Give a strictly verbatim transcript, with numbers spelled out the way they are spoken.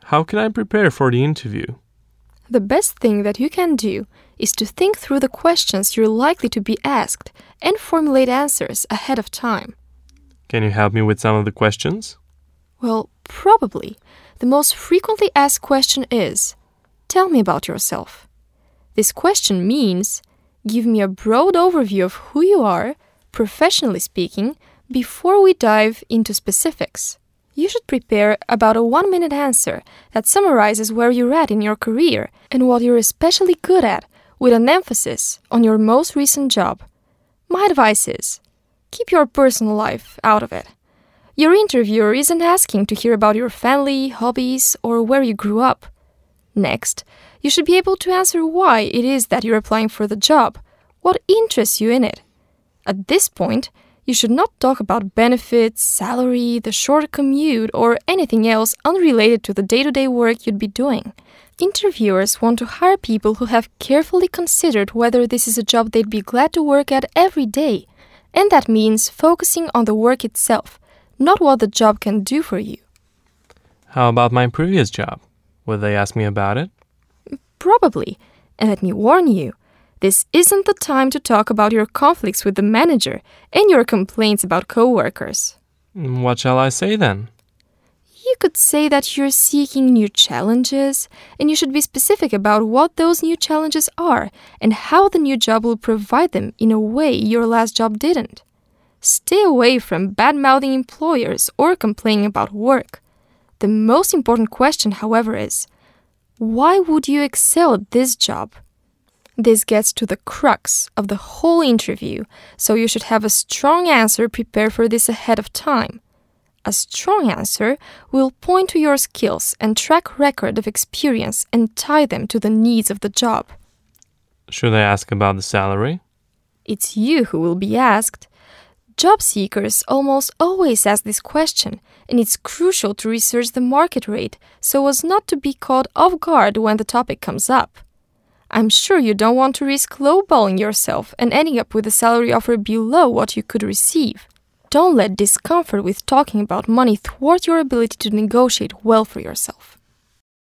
How can I prepare for the interview? The best thing that you can do is to think through the questions you're likely to be asked and formulate answers ahead of time. Can you help me with some of the questions? Well, probably. The most frequently asked question is, tell me about yourself. This question means, give me a broad overview of who you are, professionally speaking, before we dive into specifics. You should prepare about a one-minute answer that summarizes where you're at in your career and what you're especially good at, with an emphasis on your most recent job. My advice is, keep your personal life out of it. Your interviewer isn't asking to hear about your family, hobbies, or where you grew up. Next, you should be able to answer why it is that you're applying for the job, what interests you in it. At this point, you should not talk about benefits, salary, the short commute, or anything else unrelated to the day-to-day work you'd be doing. Interviewers want to hire people who have carefully considered whether this is a job they'd be glad to work at every day, and that means focusing on the work itself, not what the job can do for you. How about my previous job? Will they ask me about it? Probably. And let me warn you, this isn't the time to talk about your conflicts with the manager and your complaints about coworkers. What shall I say then? You could say that you're seeking new challenges, and you should be specific about what those new challenges are and how the new job will provide them in a way your last job didn't. Stay away from bad-mouthing employers or complaining about work. The most important question, however, is, why would you excel at this job? This gets to the crux of the whole interview, so you should have a strong answer prepared for this ahead of time. A strong answer will point to your skills and track record of experience and tie them to the needs of the job. Should I ask about the salary? It's you who will be asked. Job seekers almost always ask this question, and it's crucial to research the market rate so as not to be caught off guard when the topic comes up. I'm sure you don't want to risk lowballing yourself and ending up with a salary offer below what you could receive. Don't let discomfort with talking about money thwart your ability to negotiate well for yourself.